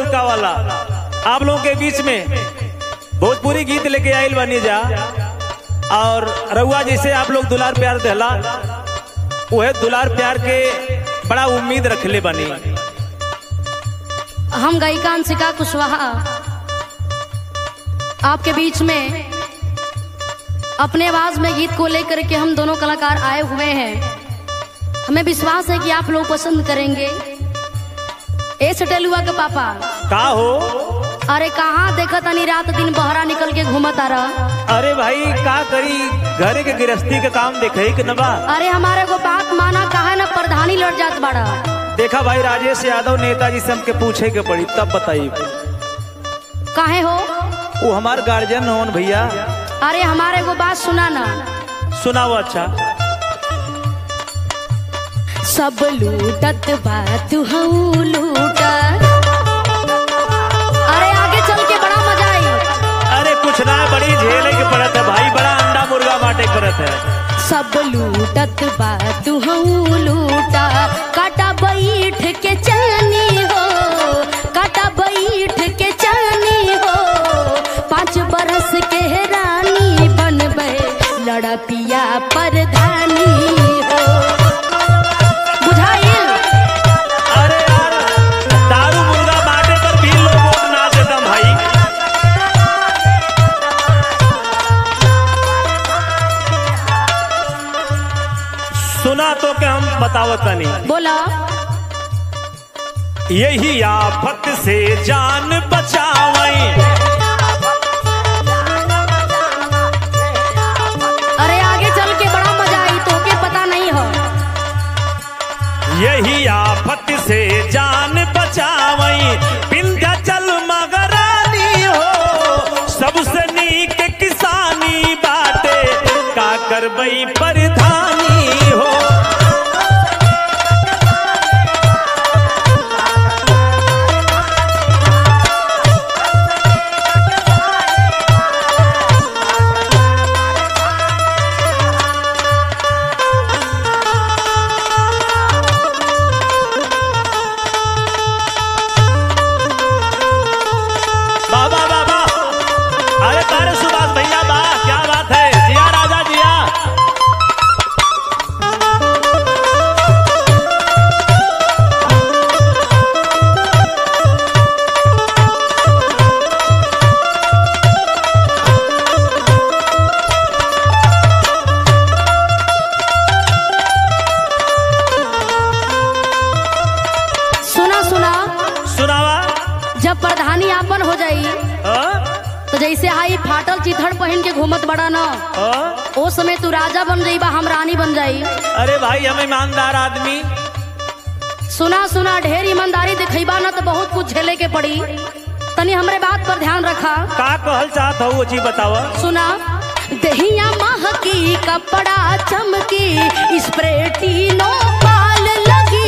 उड़का वाला आप लोगों के बीच में भोजपुरी गीत लेके आइल बनी जा। और रउआ जैसे आप लोग दुलार प्यार देला वह दुलार प्यार के बड़ा उम्मीद रखले बनी। हम गायिका अंशिका कुशवाहा आपके बीच में अपने आवाज में गीत को लेकर के हम दोनों कलाकार आए हुए हैं। हमें विश्वास है कि आप लोग पसंद करेंगे। ए सटेलुआ के पापा का हो? अरे कहाँ देखा तनी रात दिन बहरा निकल के घूमत आ रहा। अरे भाई का करी घरे के गृहस्थी के काम देखे कि न बा। अरे हमारे को बात माना कहा न प्रधानी लड़ जात बड़ा। देखा भाई राजेश यादव नेताजी से हमके पूछे के पड़ी तब बताइए काहे हो? वो हमार गार्जियन हो भैया। अरे हमारे को बात सुना ना। सुनाओ। अच्छा सब लूटत बा तू हूँ लूटा। अरे आगे चल के बड़ा मजा आई। अरे कुछ ना बड़ी झेले के पड़त है भाई बड़ा अंडा मुर्गा बाटे पड़त है। सब लूटत बा तू हूँ लूटा काटा बैठ के चलनी हो काटा बैठ के चलनी हो 5 बरस के रानी बनबे लड़ा पिया परधानी हो। बुझाइल? अरे यार दारू मुर्गा बाटे पर भी लोग ना देता भाई। सुना तो के हम बतावत नहीं। बोला। यही आफत से जान बचावई। अरे आगे चल के बड़ा मजा आई तो के पता नहीं हो। यही आफत से जान बचावई विंध्याचल मगरानी हो सबसे नीक किसानी बाटे का करबई परधानी हो। प्रधानी आपन हो जाई तो जैसे हाई फाटल चिथड़ पहन के घूमत बड़ा न ओ समय तू राजा बन जाई बा हम रानी बन जाई। अरे भाई हम ईमानदार आदमी। सुना सुना ढेर ईमानदारी दिखेबा न तो बहुत कुछ झेले के पड़ी। तनी हमरे बात पर ध्यान रखा। का कहल चाहत हो जी बतावा। सुना। दहिया महकी कपड़ा चमकी स्प्रे टीनो पाल लगी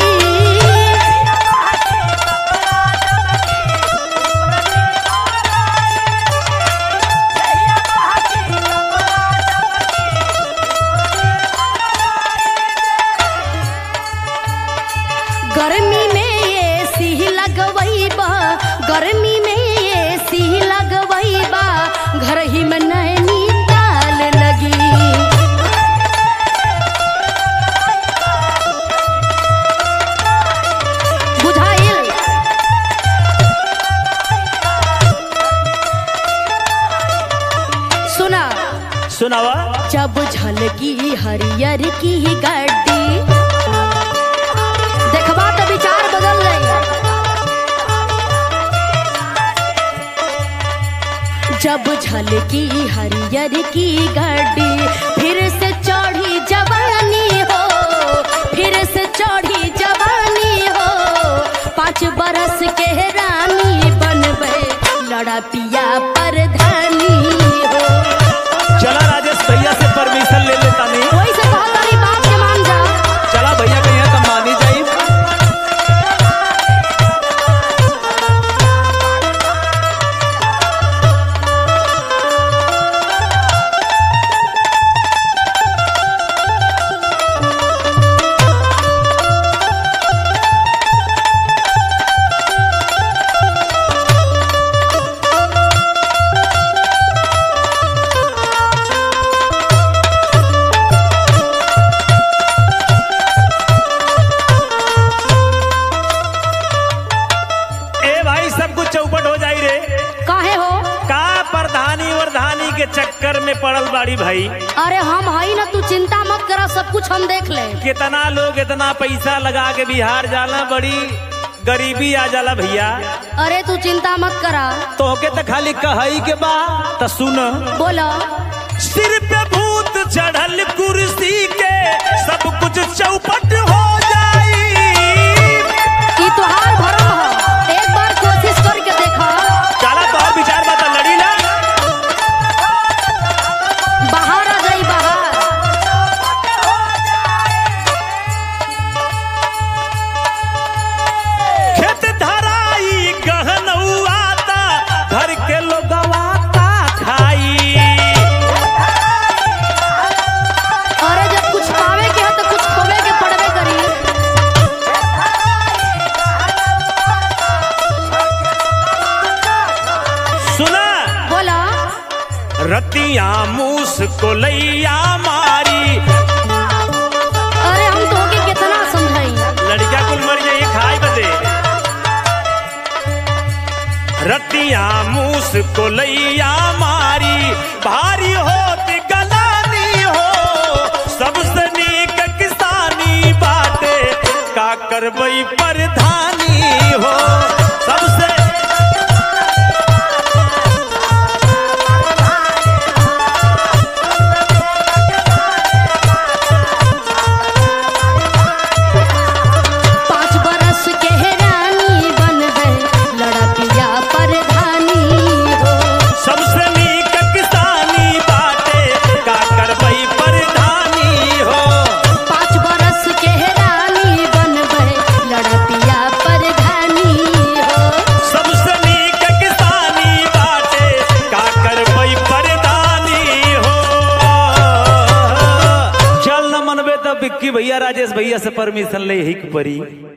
गर्मी में एसी लगवई बा गर्मी में एसी लगवई बा घर ही में नैनी ताल लगी। बुझाइल? सुना सुनावा। जब झलकी हरियर की गड्डी देखबा तो विचार बदल गई। जब झलकी हरियर की गड्डी फिर से चढ़ी जवानी हो फिर से चढ़ी जवानी हो 5 बरस के रानी बनबे लड़ा पिया परधानी हो। चला राजेश भैया से परमिशन ले लेता नहीं। वही से कहा तारी बात के मान जा। चला भैया के यहाँ तो मानी जाई। के चक्कर में पड़ल बाड़ी भाई। अरे हम हई ना, तू चिंता मत करा, सब कुछ हम देख ले। कितना लोग इतना पैसा लगा के बिहार जाला, बड़ी गरीबी आ जाला भैया। अरे तू चिंता मत करा, तोहके तो खाली कहई के बा तो सुन। बोला। सिर पे भूत चढ़ल कुर्सी के सब कुछ चौपट हो जाई। ई तोहार भरम हो, एक बार कोशिश करके देखा। चला तो और विचार बता, लड़ी ना। बाहर आ जाई, बाहर। खेत धराई गहनउआता घर के लोगवा का खाई। अरे जब कुछ पावे के हो तो कुछ खोवे के पड़बे करी। सुना। बोला। रतिया मूस को लैया मारी। अरे हम तोहके कितना समझाई। लड़किया कुल मर जाई खाई बदे। रतिया मूस को लैया मारी, भारी होत गलानी हो। सबसे नीक किसानी बाटे, का करबई प्रधानी हो। सबसे विक्की भैया राजेश भैया से परमिशन ले ही परी।